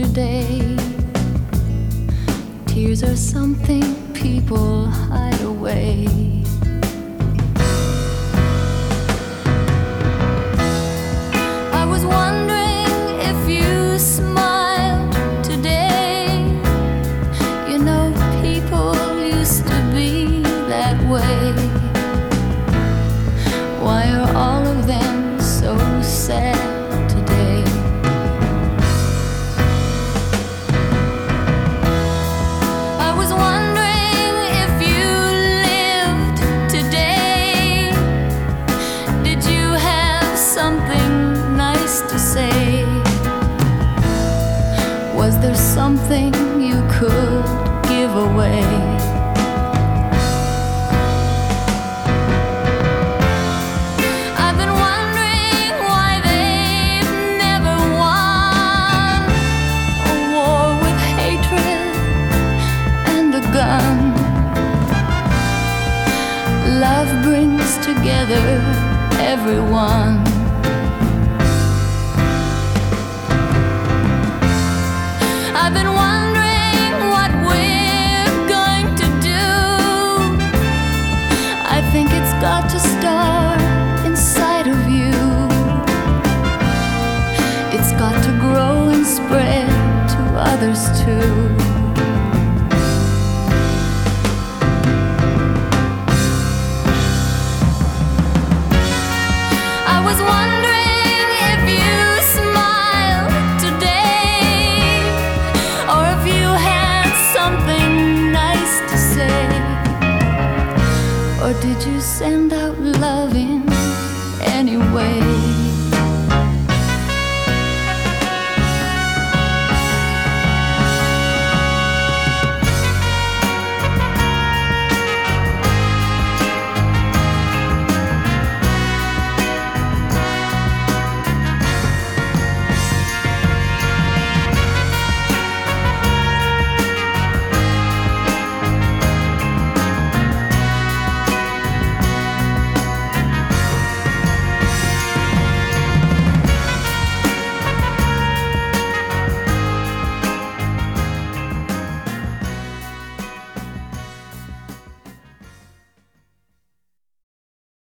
yesterday. Tears are something people hide away. I was wondering if you smiled today. You know, people used to be that way. Why are all of them so sad today? I was wondering if you lived today. Did you have something nice to say? Was there something you could give away? Love brings together everyone. I've been wondering what we're going to do. I think it's got to start inside of you. It's got to grow and spread to others too. I was wondering if you smiled today, or if you had something nice to say, or did you send out loving anyway?